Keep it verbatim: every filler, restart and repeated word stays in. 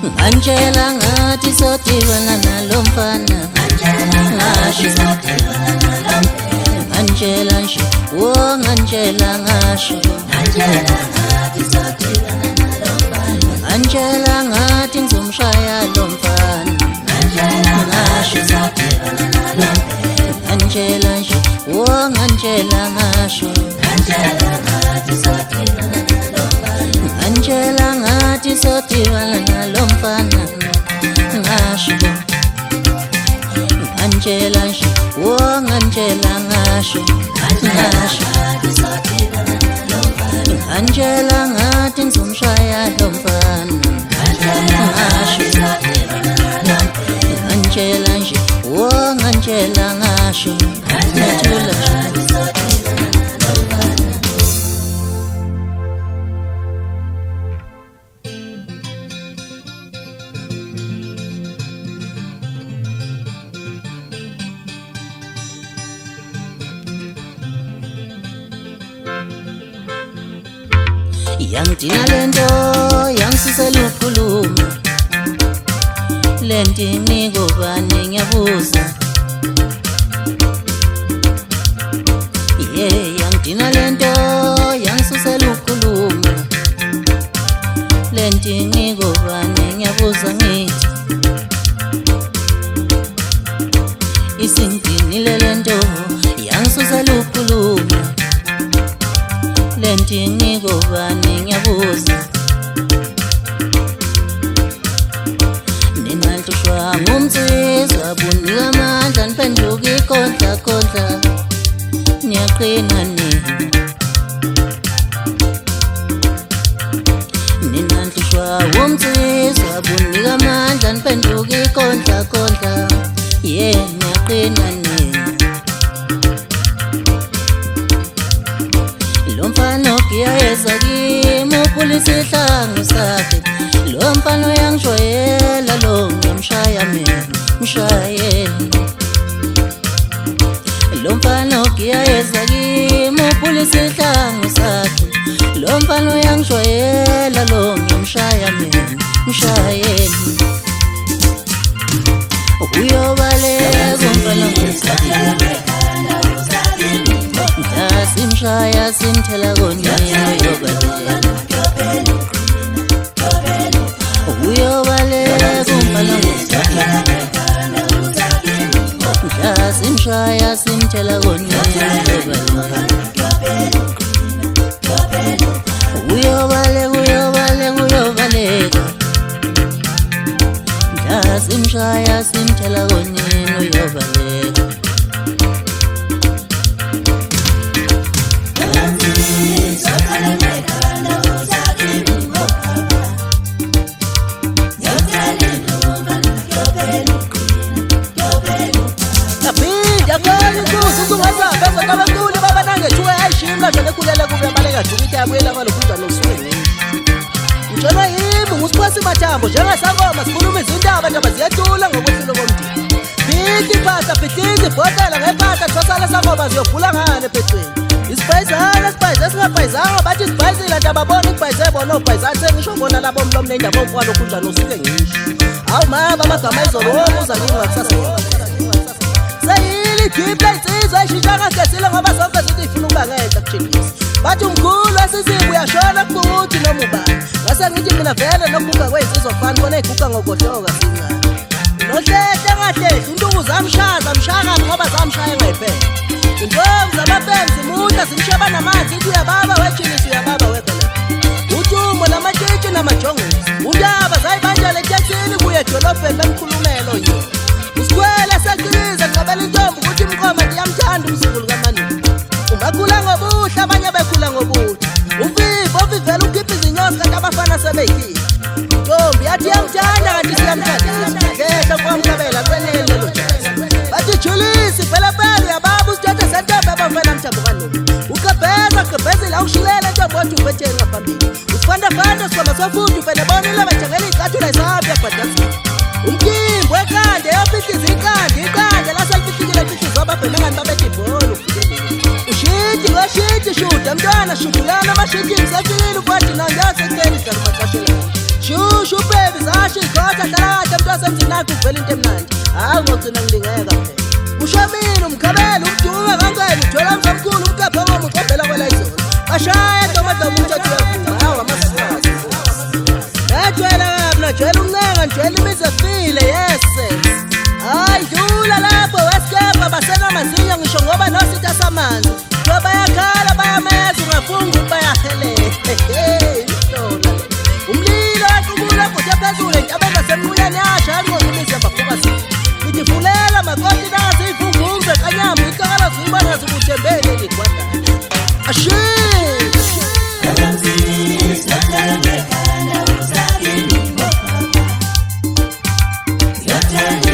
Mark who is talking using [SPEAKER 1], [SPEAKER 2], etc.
[SPEAKER 1] Angela ngathi sodibana nalomfana ngasho Angela nje wo Angela ngasho Angela ngathi ngizomshaya lomfana ngasho Angela nje wo Angela ngasho Angela ngathi sodibana nalomfana ngasho Angela nje wo Angela ngasho Angela ngathi ngizomshaya lomfana ngasho Angela nje wo Angela ngasho Yangidina lento yangisisela ukukhuluma lento ngikubani ngiyabuza yeah yangidina lento yangisisela ukukhuluma lento ngikubani ngiyabuza ngithi isindinile lento yangisisela ukukhuluma lento ngikubani ngiyabuza ninaltushwa ngumsizwa bunika amandla niphenduka ikhondla khondla niyaqina nina ninaltushwa ngumsizwa bunika amandla niphenduka ikhondla khondla yeah niyaqina nina Lomfana okuyayeza kimi uphulisa ihlangu sakhe Lomfana uyangishwayela lo ngiyamshaya mina mshayeli Lomfana okuyayeza kimi uphulisa ihlangu sakhe Lomfana uyangishwayela lo ngiyamshaya mina mshayeli Uyobaleka umfana ngizakile Simshaya simthela konyana uyobaleka Uyobaleka umfana ngizakile Simshaya simthela konyana uyobaleka Uyobaleka uyobaleka Simshaya simthela konyana uyobaleka Abantuli baba nangethuwe ayishimla nje nekulela kube baleka jukita yabuyela ngalokudla nosuke Njalo yimi ngusiphosa imathambo njengasangoma sikhuluma izindaba ndaba ziyatula ngokwesilo komndeni Bithi phasa bitizi bhotela ngephatha thosala sangoma ziyobhula ngane phethweni Isibhayizana sibhayize singabhayizanga bathi isibhayizile ndaba bona ibhayize bona obhayizana sengisho ngona labo mlo mnenda bomfana lokudla nosuke ngisho Awu mama amagama izolo womuza ngingakusasa Sayili gibe insizwa ishishaka gesile ngoba sonke sithi ifuna ukuba ngenhla kuchilisa Bathi umkhulu asisibu uyashona kubuthi noma ubani Ngase ngithi mina vele nokuguga kwensizwa fani kona iguga ngogohloka sincane Nohlehle ngahle intuku zamshaza mshaka ngoba zamshaya ngephela Intombi zamapembe zimuda zimsheba namanzi ithi uyababa wechilisa uyababa webele Ujumo namatshitshi namajongozi Undaba zayibanjale etekisini kuye edolobheni bemkhulumelo yini Usikwela saqiniza ngqabela intombi ukuthi imqoma ndiyamthanda umzukulu kaManini Ungakhula ngobuhle abanye bekhula ngobuhle Uvivo ovivela ukhipha izinyosi kanti abafana sebeyikhipha Intombi yathi yamthanda kanti siyamthandisa Ngehla kwamkabela kwenele lelo jazz Bathi Julisi phela phela uyababa usithethe sentombi abafana mthambo kaNomu Ukabheza kabhezela ushilela ntombi wathi ubetheni ngaphambili Usifanda fanda sikoma sofundi phela bonile bajangela icathulo isabi yabhadasa Umkimbo ekande yapitiza ikande ikande lasalipitile pitizwa ababhemengani babethi bholo Ushiti ngoshiti shuda mntwana shudulana amashiti msafilile ukwathi nangasekeni darubakashela shushu baby sashi khotha hlala kahle mntu wasemzinakho uvela into emnandi hayi ngogcina ngilingeka phela ushamile umkhabela umdunga kancane uthola mzamkhulu umkapha ngomu uqophela kwela izolo bashaya tomadomo umthathu uyavuma hawu amasifasi najwayela kabi najwayela umncenga njwayela imizi efile yese hayi dlula lapho wesikebha basenamazinya ngisho ngoba nositha samanzi njoba bayakhala bayameza ungafunga ubayahelele umlilo waqubula kodwa phezulu intabeza semuleni yasha anqondo imizi yabafokasi ithi fulela makoti nazivunguzwe kanyama ikakala zibona zokuthembele ligwada ashi
[SPEAKER 2] Your turn.